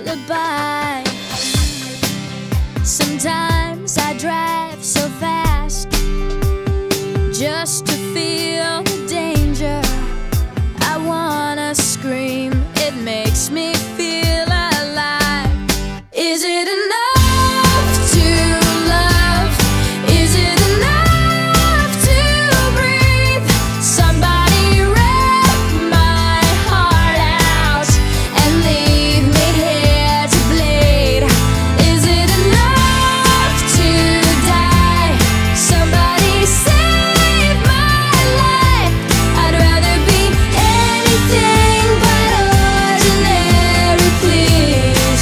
lullaby. Sometimes I drive so fast just to feel the danger. I wanna scream, it makes me feel alive. Is it enough to love? Is it enough to breathe? Somebody rip my heart out and leave me here to bleed. Is it enough to die? Somebody save my life. I'd rather be anything but ordinary, please.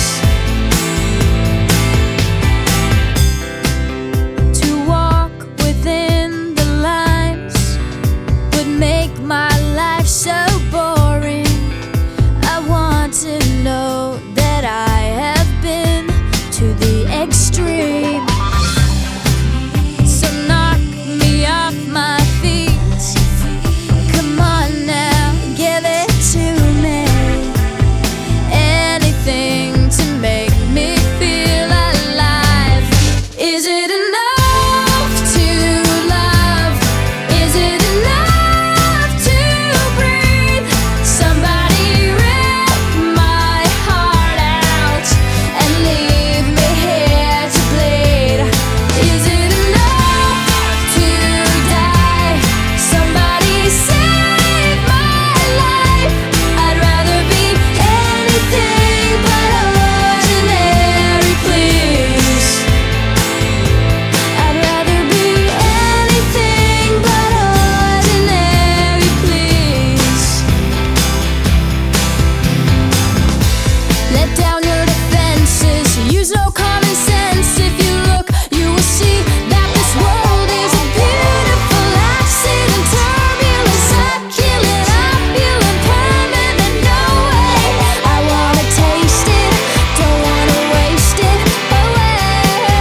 To walk within the lines would make my life so boring. I want to know that I have been to the extreme. So knock me off my feet. Come on now, give it to me. Anything to make me feel alive. Is it enough to love? Is it enough to breathe? Somebody rip my heart out and leave me here to bleed. Is it enough to die? Somebody save my life. I'd rather be anything but ordinary, please. I'd rather be anything but ordinary, please. Let down your defenses, use no common sense. If you look, you will see that this world is a beautiful accident. Turbulence, succulent, opulent, permanent, no way. I wanna taste it, don't wanna waste it away.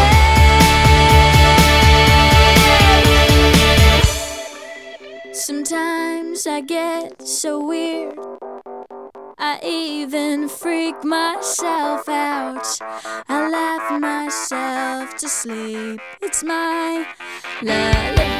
Sometimes I get so weird, I even freak myself out. I laugh myself to sleep. It's my lullaby.